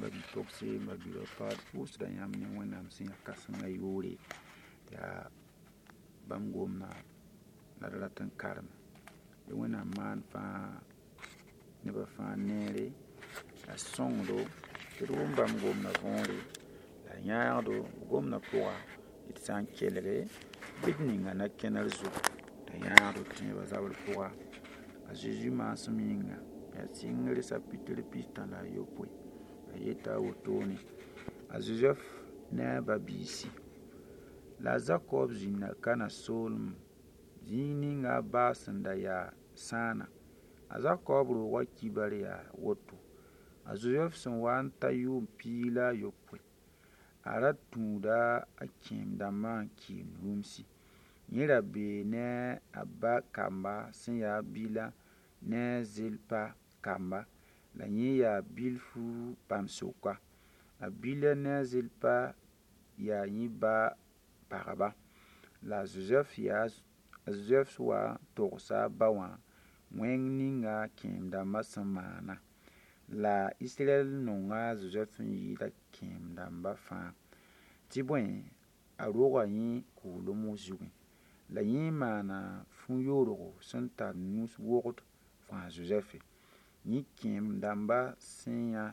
ba bi togse ba bi paad pʋʋsda yãmb ne wẽnnaam sẽn yaa kãsengã yoore yaa bãmb gomna la d rat n karem tɩ wẽnnaam maan fãa nebã fãa neere la sõngdo tɩ d wʋm bãmb gomna võore la yãagdo gomna pʋga d sã n kelge bɩ d ninga na-kẽner zugu t'a yãagdo tẽebã zabr pʋga a Zeezi maasem yĩnga yaa Sɩngr sapitr pistã la a yopoe a yeta a wotone a Zozɛf ne a ba-biisi la a Zakob zĩnda kana soolem zĩig ninga a baasẽn da yaa sãana a Zakob roogã kibar yaa woto a Zozɛf sẽn wa n ta yʋʋm piig la a yopoe a ra tũuda a kẽem dãmbã n kɩɩm rũmsi yẽ ra bee ne a ba kamba sẽn yaa Bila ne Zilpa kamba la yẽ yaa bilfu bãmb soka a Bila ne a Zilpa yaa yẽ ba pagba la a Zozɛf wa togsa a ba wã wẽng ninga kẽem dãmbã sẽn maana la Israɛl nonga a Zozɛf n yɩɩda kẽem dãmbã fãa tɩ bõe a roga yẽ koolem zugẽ la yẽ maana fu-yoorgo sẽn tar nus wogd fãa Zozɛfe yẽ kẽem dãmbã sẽn yã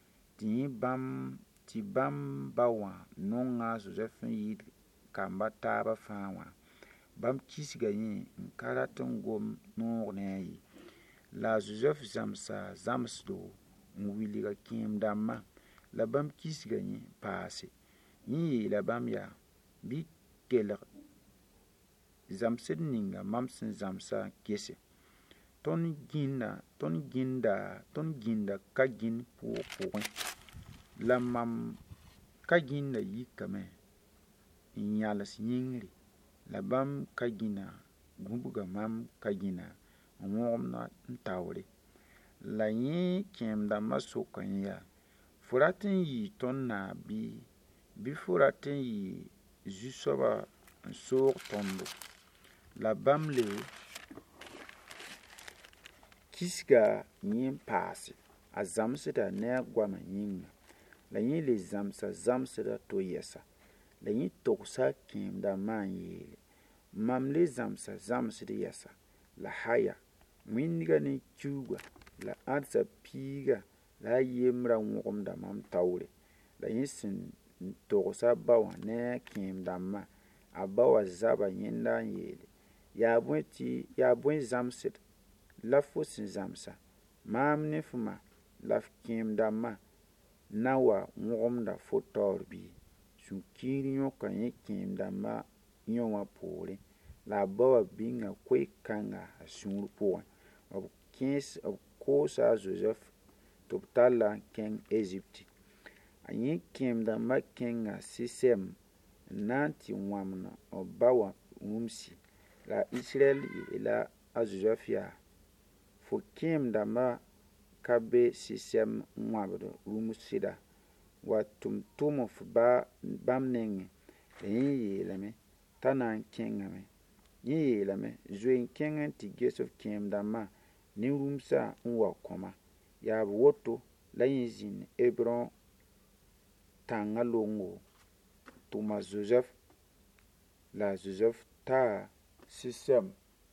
tɩ bãmb ba wã nonga a Zozɛf n yɩɩd kamba taabã fãa wã bãmb kisga yẽ n ka rat n gom noog ne a ye la a Zozɛf zãmsa zãmsdo n wilga kẽem dãmbã la bãmb kisga yẽ paase yẽ yeela bãmb yaa bɩ kelg zãmsd ninga mam sẽn zãmsa gese tõnd gĩnda ka gĩn pʋgẽ la mam ka gĩnda yikame n yãls yĩngri la bãmb ka gĩna gũbga mam ka gĩna n wõgemda n taoore la yẽ kẽem dãmbã soka yẽ yaa fo rat n yɩɩ tõnd naab bɩ fo rat n yɩ zu-soaba n soog tõndo la bãmb le kisga yẽ n paase a zãmsda ne a goamã yĩnga la yẽ le zãmsa zãmsda to yɛsa la yẽ togsa a kẽem dãmbã n yeele mam le zãmsa zãmsd yɛsa la haya wĩndga ne kiuga la ãdsa piiga la a yembra wõgemda mam taoore la yẽ sẽn togsa a ba wã ne a kẽem dãmbã a ba wã zaba yẽnda n yeele yaa bõe zãmsd la fo sẽn zãmsa maam ne f ma la f kẽem dãmbã na wa wõgemda fo taoor bɩ sũ-kiir yõka yẽ kẽem dãmbã yõ wã poorẽ la a ba wã bĩnga koe-kãnga a sũur pʋgẽ b koosa a Zozɛf tɩ b talla n kẽng Ezipti a yẽ kẽem dãmbã kẽnga Sɩsɛm n na n tɩ wãmna b ba wã rũmsi la Israɛl yeela a Zozɛf yaa fo kẽem dãmbã ka be Sɩsɛm n wãbd rũms sɩda wa tʋm f bãmb nengẽ la yẽ yeelame t'a na n kẽngame yẽ yeelame zoe n kẽng n tɩ ges f kẽem dãmbã ne rũmsã n wa kõma yaa b woto la yẽ zĩnd Hebrõ tãngã longo tʋm a Zozɛf la a Zozɛf taa Sɩsɛm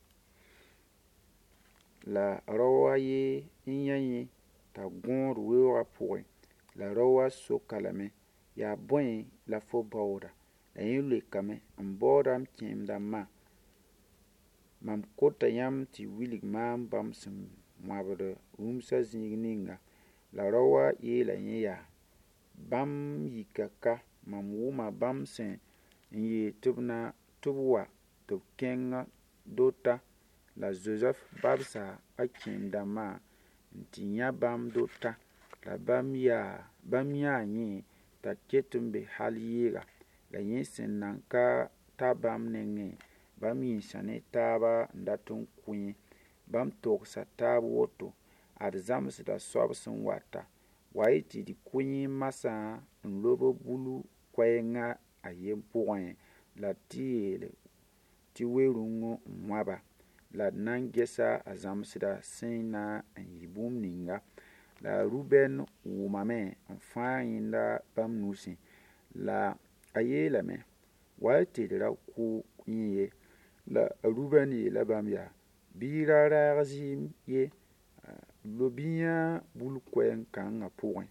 la rao wã ye n yã yẽ t'a gõod weoogã pʋgẽ la rao wã soka lame yaa bõe la fo baooda la yẽ leokame n baooda m kẽem dãmbã mam kota yãmb tɩ wilg maam bãmb sẽn wãbd rũmsã zĩig ninga la rao wã yeela yẽ yaa bãmb yika ka mam wʋma bãmb sẽn n yeel tɩ b wa tɩ b kẽng dota la Zozɛf babsa a kẽem dãmbã n tɩ yã bãmb dota la bãmb yãa yẽ t'a ket n be hal yɩɩga la yẽ sẽn nan ka ta bãmb nengẽ bãmb yĩnsa ne taaba n dat n kʋ yẽ bãmb togsa taab woto ad zãmsda soab sẽn wata wa y tɩ d kʋ yẽ masã n lob bulu koɛɛngã a yen pʋgẽ la tɩ yeele tɩ we-rũngã n wãba la d na n gesa a zãmsda sẽn na n yɩ bũmb ninga la Ruben wʋmame n fãa yẽnda bãmb nusẽ la a yeelame wa y tɩdra kʋ yẽ ye la a Ruben yeela bãmb yaa bɩ ra raag zɩɩm ye lo-bĩyã bul-koɛɛg kãngã pʋgẽ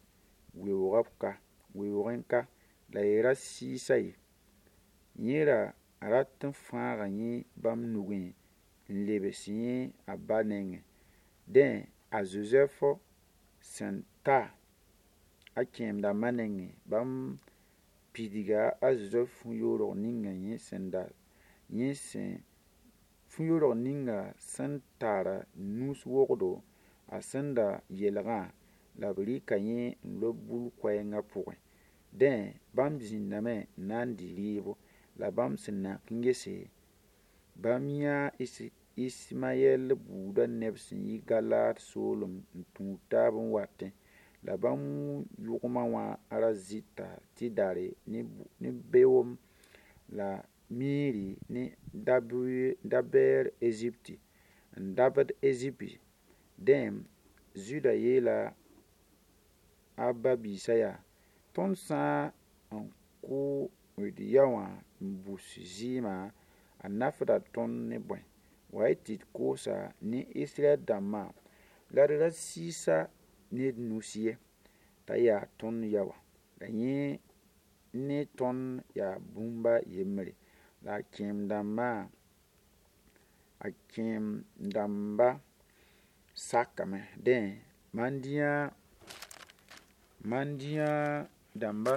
weoogẽ ka la y ra sɩɩsa ye yẽ ra rat n fãaga yẽ bãmb nugẽ n lebs yẽ a ba nengẽ dẽ a Zozɛf sẽn ta a kẽemdãmbã nengẽ bãmb pidga a Zozɛf fu-yoodg ninga fu-yoodg ninga sẽn tar nus wogdo a sẽn da yelgã la b rɩka yẽ n lob bul-koɛɛngã pʋgẽ dẽ bãmb zĩndame n na n dɩ rɩɩbo la bãmb sẽn nak n gese bãmb yã Ismayɛl buudã neb sẽn yi Galaad soolem n tũud taab n watẽ la bãmb yʋgmã wã ra zɩta tɩdare ne beoom la miiri ne dabɛɛr Ezipti n dabd Ezipti dẽ Zuda yeela a ba-biisã yaa tõnd sã n kʋ d ya wã n bus zɩɩmã a nafda tõnd ne bõe wa y tɩ d koosa ne Israɛl dãmbã la d ra sɩɩsa ned nus ye t'a yaa tõnd ya wã la yẽ ne tõnd yaa bũmba yembre la a kẽem-dãmba sakame dẽ man dĩyã dãmba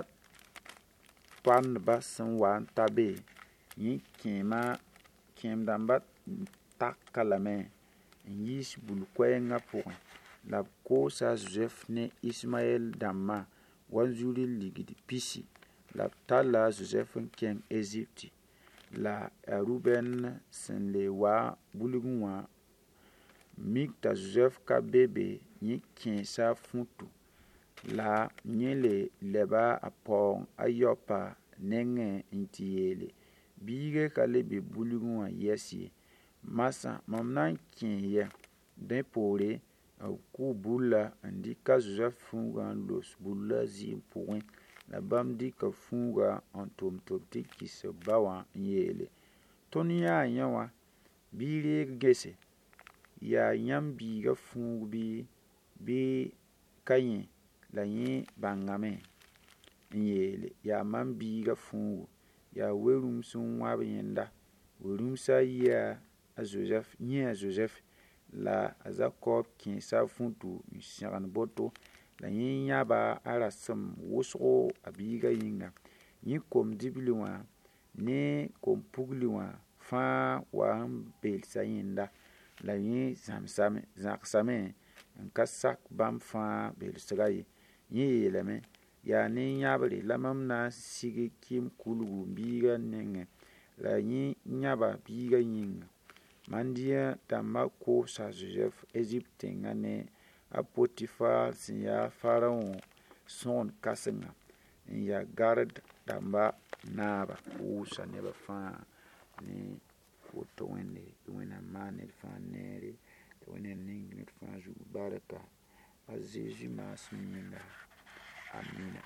toandbã sẽn wa n ta be yẽ kẽem-dãmba taka lame n yiis bul-koɛɛngã pʋgẽ la b koosa a Zozɛf ne Ismayɛl dãmbã wa n zuri ligd pisi la b talla a Zozɛf n kẽng Ezipti la a Ruben sẽn le wa bulgẽ wã mik t'a Zozɛf ka be be yẽ kẽesa a fũtu la yẽ le lɛba a paoong a Yɔpa nengẽ n tɩ yeele biigã ka le be bulgẽ wã yɛs ye masã mam na n kẽ yɛ dẽ poore b kʋʋ bulla n dɩk a Zozɛf fũugã n los bullã zɩɩm pʋgẽ la bãmb dɩka fũugã n tʋm tɩ b tɩ kɩs b ba wã n yeele tõnd yãa yẽ wã bɩ y reeg gese yaa yãmb biigã fũug bɩ ka yẽ la yẽ bãngame n yeele yaa mam biigã fũugu yaa we-rũms n wãb yẽnda we-rũmsã yɩa a Zozɛf la a Zakob kẽesa a fũtu n sẽgn boto la yẽ yãba a rasem wʋsgo a biigã yĩnga yẽ kom-dibli wã ne kom-pugli wã fãa wa n beelsa yẽnda la yẽ zãgsame n ka sak bãmb fãa beelsga ye yẽ yeelame yaa ne yãbre la mam na n sig kɩɩm kulgu biigã nengẽ la yẽ yãba biigã yĩnga man dĩyã dãmbã koosa a Zozɛf Ezipti tẽngã ne a Potifar sẽn yaa Faraon sõgen kãsengã n ya gard dãmbã naaba wʋʋsa nebã fãa ne woto wẽnde tɩ Wẽnnaam maan ned fãa neere tɩ Wẽnnaam ning ned fãa zugu barka a Zeezi maasem yĩnga. Amina.